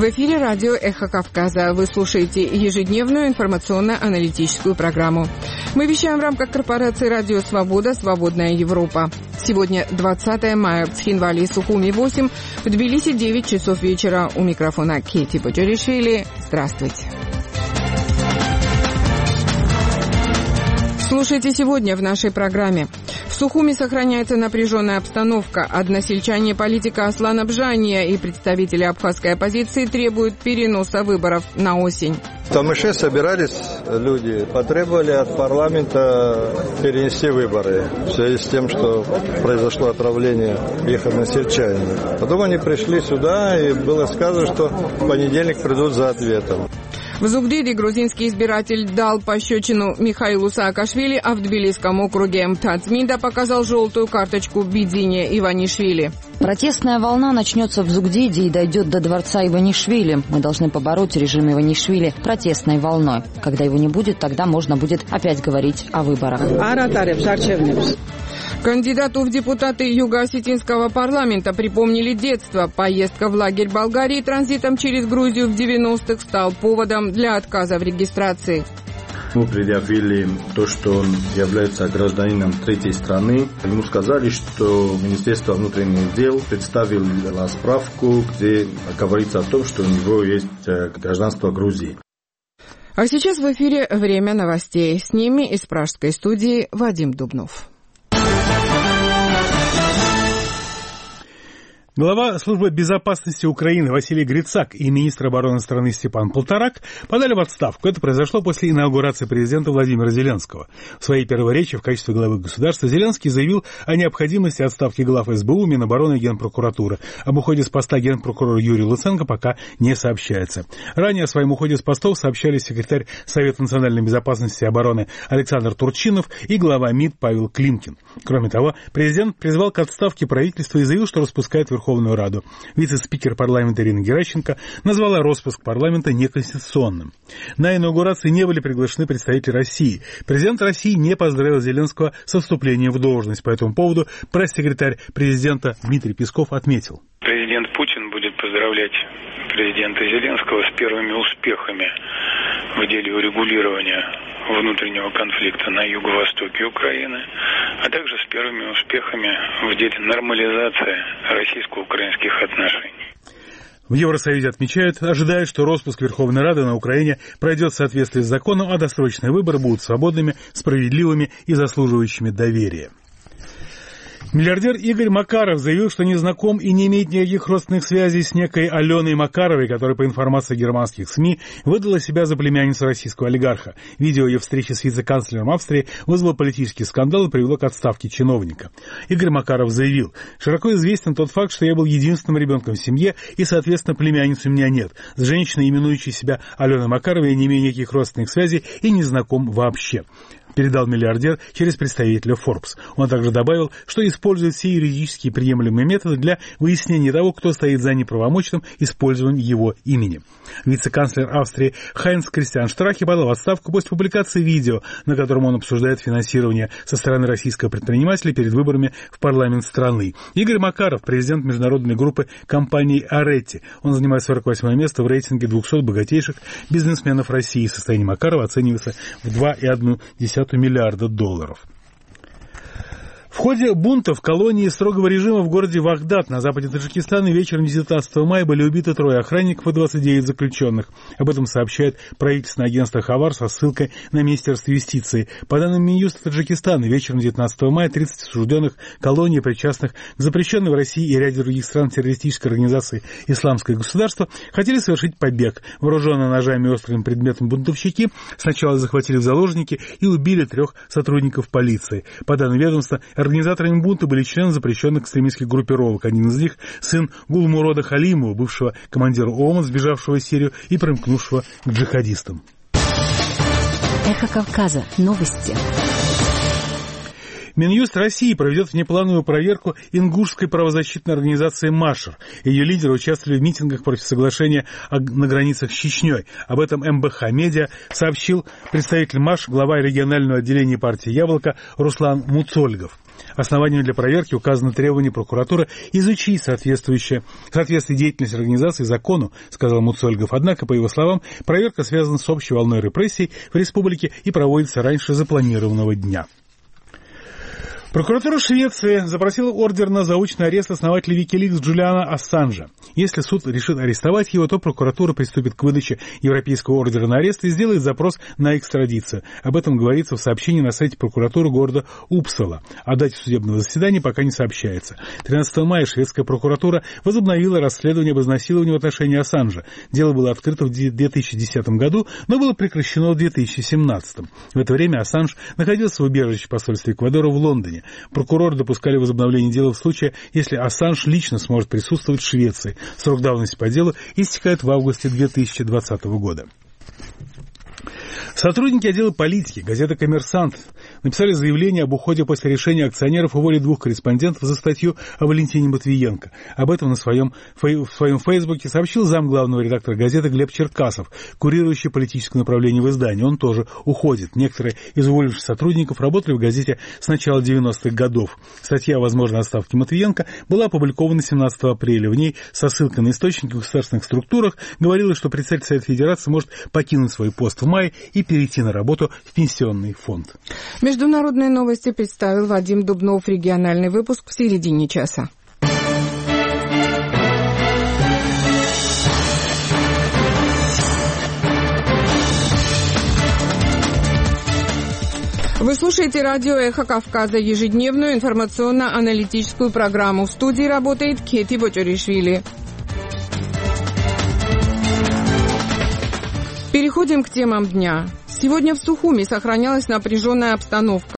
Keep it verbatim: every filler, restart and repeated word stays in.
В эфире радио «Эхо Кавказа». Вы слушаете ежедневную информационно-аналитическую программу. Мы вещаем в рамках корпорации «Радио Свобода. Свободная Европа». Сегодня двадцатое мая. В Цхинвале и Сухуми восемь. В Тбилиси девять часов вечера. У микрофона Кейти Баджаришвили. Здравствуйте. Слушайте сегодня в нашей программе. В Сухуми сохраняется напряженная обстановка. Односельчане политика Аслана Бжания и представители абхазской оппозиции требуют переноса выборов на осень. В Тамыше собирались люди, потребовали от парламента перенести выборы в связи с тем, что произошло отравление их односельчанина. Потом они пришли сюда, и было сказано, что в понедельник придут за ответом. В Зугдиде грузинский избиратель дал пощечину Михаилу Саакашвили, а в Тбилисском округе Мтацминда показал желтую карточку Бидзине Иванишвили. Протестная волна начнется в Зугдиде и дойдет до дворца Иванишвили. Мы должны побороть режим Иванишвили протестной волной. Когда его не будет, тогда можно будет опять говорить о выборах. Кандидату в депутаты Юго-Осетинского парламента припомнили детство. Поездка в лагерь Болгарии транзитом через Грузию в девяностых стал поводом для отказа в регистрации. Мы предъявили то, что он является гражданином третьей страны. Ему сказали, что Министерство внутренних дел представило справку, где говорится о том, что у него есть гражданство Грузии. А сейчас в эфире «Время новостей». С ними из пражской студии Вадим Дубнов. Глава службы безопасности Украины Василий Грицак и министр обороны страны Степан Полторак подали в отставку. Это произошло после инаугурации президента Владимира Зеленского. В своей первой речи в качестве главы государства Зеленский заявил о необходимости отставки глав эс бэ у, Минобороны и Генпрокуратуры. Об уходе с поста генпрокурора Юрий Луценко пока не сообщается. Ранее о своем уходе с постов сообщали секретарь Совета национальной безопасности и обороны Александр Турчинов и глава МИД Павел Климкин. Кроме того, президент призвал к отставке правительства и заявил, что распускает Верховную Верховную Раду. Вице-спикер парламента Ирина Геращенко назвала распуск парламента неконституционным. На инаугурации не были приглашены представители России. Президент России не поздравил Зеленского со вступлением в должность. По этому поводу пресс-секретарь президента Дмитрий Песков отметил. Президент Путин будет поздравлять президента Зеленского с первыми успехами в деле урегулирования внутреннего конфликта на юго-востоке Украины, а также с первыми успехами в деле нормализации российско-украинских отношений. В Евросоюзе отмечают, ожидают, что распуск Верховной Рады на Украине пройдет в соответствии с законом, а досрочные выборы будут свободными, справедливыми и заслуживающими доверия. Миллиардер Игорь Макаров заявил, что не знаком и не имеет никаких родственных связей с некой Аленой Макаровой, которая, по информации германских СМИ, выдала себя за племянницу российского олигарха. Видео ее встречи с вице-канцлером Австрии вызвало политический скандал и привело к отставке чиновника. Игорь Макаров заявил: «Широко известен тот факт, что я был единственным ребенком в семье, и, соответственно, племянницы у меня нет. С женщиной, именующей себя Аленой Макаровой, я не имею никаких родственных связей и не знаком вообще», передал миллиардер через представителя Forbes. Он также добавил, что использует все юридически приемлемые методы для выяснения того, кто стоит за неправомочным использованием его имени. Вице-канцлер Австрии Хайнц Кристиан Штрахе подал в отставку после публикации видео, на котором он обсуждает финансирование со стороны российского предпринимателя перед выборами в парламент страны. Игорь Макаров, президент международной группы компании Аретти. Он занимает сорок восьмое место в рейтинге двухсот богатейших бизнесменов России. Состояние Макарова оценивается в два целых одна десятая миллиарда долларов. В ходе бунта в колонии строгого режима в городе Вахдат на западе Таджикистана вечером девятнадцатого мая были убиты трое охранников и двадцать девять заключенных. Об этом сообщает правительственное агентство Хавар со ссылкой на Министерство юстиции. По данным Минюста Таджикистана, вечером девятнадцатого мая тридцать осужденных колоний, причастных к запрещенной в России и ряде других стран террористической организации «Исламское государство», хотели совершить побег. Вооруженные ножами и острым предметом бунтовщики сначала захватили в заложники и убили трех сотрудников полиции. По данным ведомства, организаторами бунта были члены запрещенных экстремистских группировок. Один из них – сын Гулмурода Халимова, бывшего командира ОМОН, сбежавшего в Сирию и примкнувшего к джихадистам. Эхо Кавказа. Новости. Минюст России проведет внеплановую проверку ингушской правозащитной организации «Машер». Ее лидеры участвовали в митингах против соглашения на границах с Чечней. Об этом эм бэ ха Медиа сообщил представитель МАШ, глава регионального отделения партии «Яблоко» Руслан Муцольгов. Основанием для проверки указано требование прокуратуры изучить соответствующее, соответствие деятельности организации закону, сказал Муцольгов. Однако, по его словам, проверка связана с общей волной репрессий в республике и проводится раньше запланированного дня. Прокуратура Швеции запросила ордер на заочный арест основателя Викиликс Джулиана Ассанжа. Если суд решит арестовать его, то прокуратура приступит к выдаче Европейского ордера на арест и сделает запрос на экстрадицию. Об этом говорится в сообщении на сайте прокуратуры города Упсала. О дате судебного заседания пока не сообщается. тринадцатого мая шведская прокуратура возобновила расследование об изнасиловании в отношении Ассанжа. Дело было открыто в две тысячи десятом году, но было прекращено в две тысячи семнадцатом. В это время Ассанж находился в убежище посольства Эквадора в Лондоне. Прокуроры допускали возобновление дела в случае, если Ассанж лично сможет присутствовать в Швеции. Срок давности по делу истекает в августе две тысячи двадцатого года. Сотрудники отдела политики газеты «Коммерсант» написали заявление об уходе после решения акционеров уволить двух корреспондентов за статью о Валентине Матвиенко. Об этом на своем, в своем фейсбуке сообщил зам главного редактора газеты Глеб Черкасов, курирующий политическое направление в издании. Он тоже уходит. Некоторые из уволившихся сотрудников работали в газете с начала девяностых годов. Статья о возможной отставке Матвиенко была опубликована семнадцатого апреля. В ней со ссылкой на источники в государственных структурах говорилось, что председатель Совета Федерации может покинуть свой пост в мае и перейти на работу в пенсионный фонд. Международные новости представил Вадим Дубнов. Региональный выпуск в середине часа. Вы слушаете радио «Эхо Кавказа», ежедневную информационно-аналитическую программу. В студии работает Кети Бочаришвили. Переходим к темам дня. Сегодня в Сухуми сохранялась напряженная обстановка.